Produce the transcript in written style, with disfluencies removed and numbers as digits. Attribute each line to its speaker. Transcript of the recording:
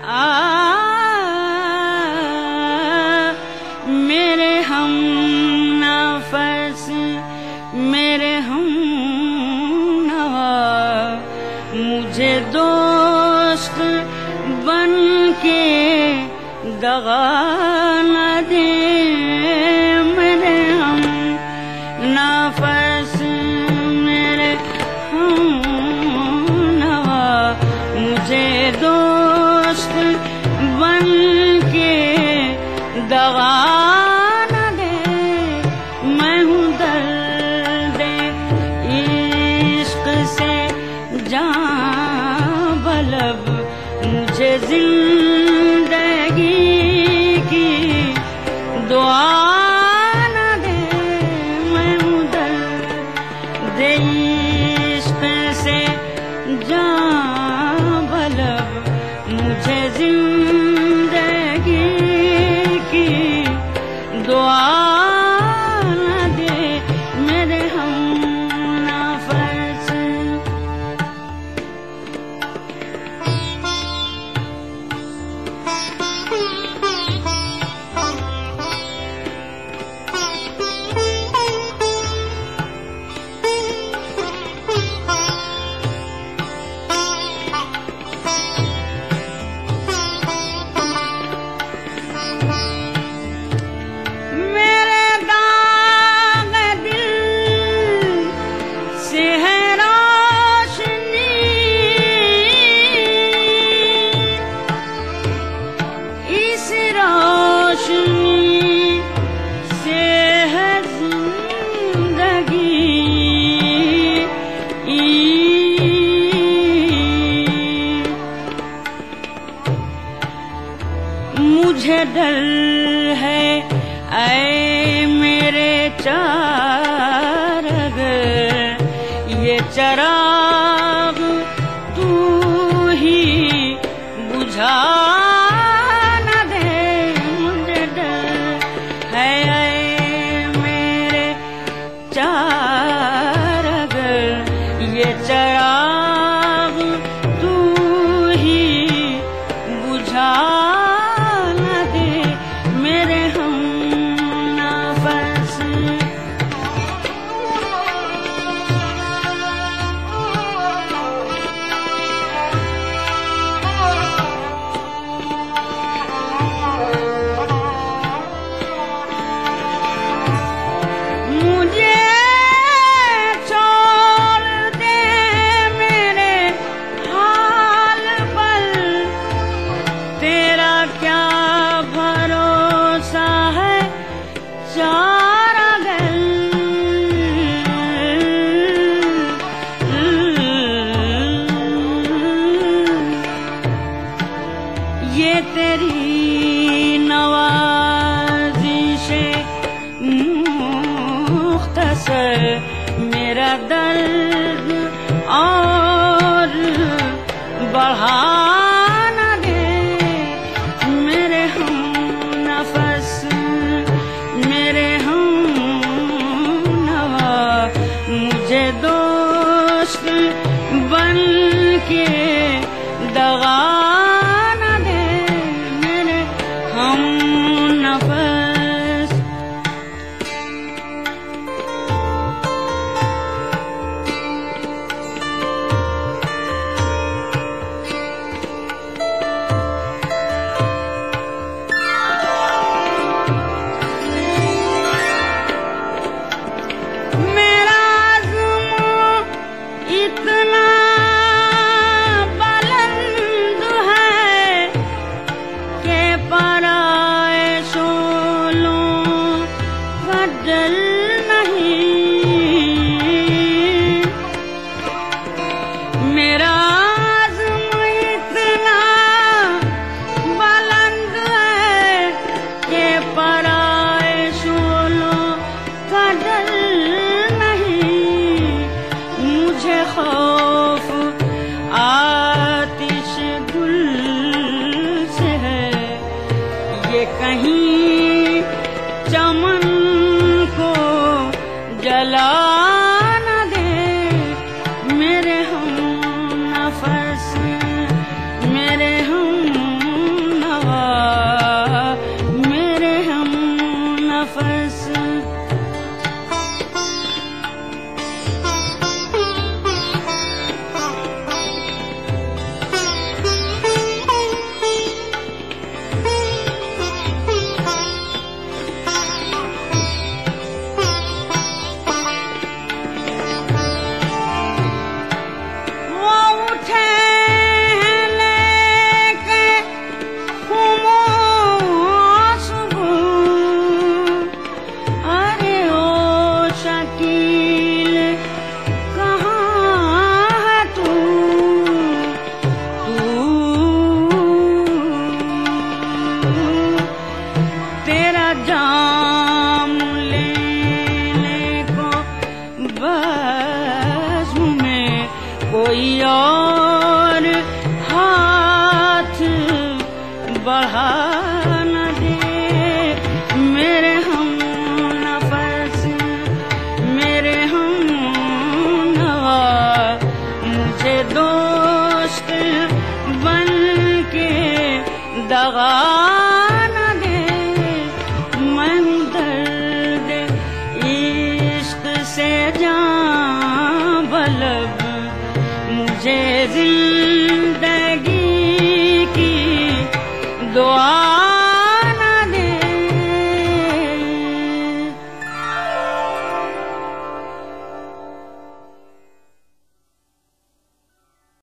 Speaker 1: मेरे हम नफस मेरे हम नवा मुझे दोस्त बन के दगा न दे। मेरे हम नफस मेरे हम नवा मुझे दोस्त बन के दगा न दे। मैं हूँ दर्द इश्क से जान बलब मुझे जिंदगी की दुआ न दे। मैं हूँ दर्द इश्क से जान बलब मुझे जिंदगी की दुआ न दे। मेरे हम नफस मुझे डर है ऐ मेरे चारग ये चराग तू ही बुझा न दे। मुझे डर है ऐ मेरे चारग ये चराग तू ही बुझा मेरे हम नफस मुझे छोड़ दे मेरे हाल पर तेरा क्या भरोसा है चारागल। ये तेरी नवाज़िशे मुख्तसर मेरा दर्द और बढ़ा न दे। मेरे हम नफस मेरे हम नवा मुझे दोस्त बन के दगा न दे। मेरे हम नफस इतना बुलंद है कि पराए शोलों का डर नहीं। मेरा आज़्म इतना बुलंद है कि पराए शोलों का डर नहीं। मुझे खौफ आतिश गुल से है ये कहीं चमन को जला न दे। मेरे हम नफस मेरे हम कोई और